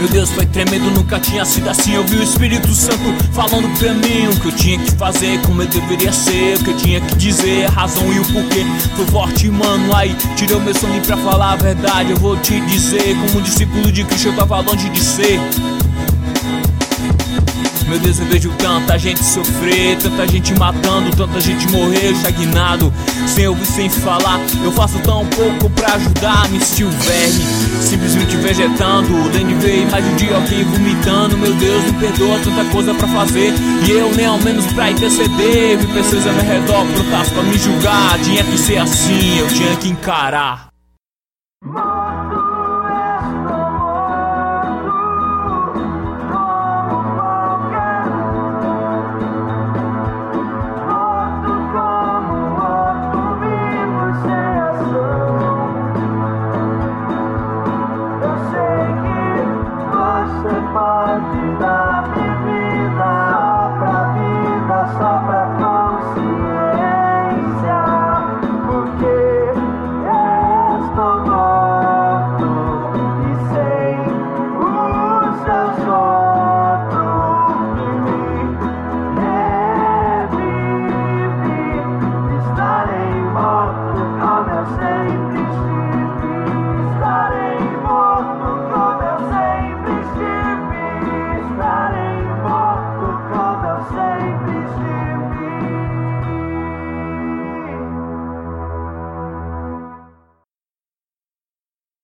Meu Deus, foi tremendo, nunca tinha sido assim. Eu vi o Espírito Santo falando pra mim o que eu tinha que fazer, como eu deveria ser, o que eu tinha que dizer, a razão e o porquê. Foi forte, mano, aí tirei o meu sono pra falar a verdade. Eu vou te dizer, como discípulo de Cristo eu tava longe de ser. Meu Deus, eu vejo tanta gente sofrer, tanta gente matando, tanta gente morrer estagnado, sem ouvir, sem falar. Eu faço tão pouco pra ajudar, me senti um verme, simplesmente vegetando. Nem ver mais um dia alguém vomitando. Meu Deus, me perdoa, tanta coisa pra fazer e eu nem ao menos pra interceder. Vi pessoas ao meu redor prontas pra me julgar. Tinha que ser assim, eu tinha que encarar.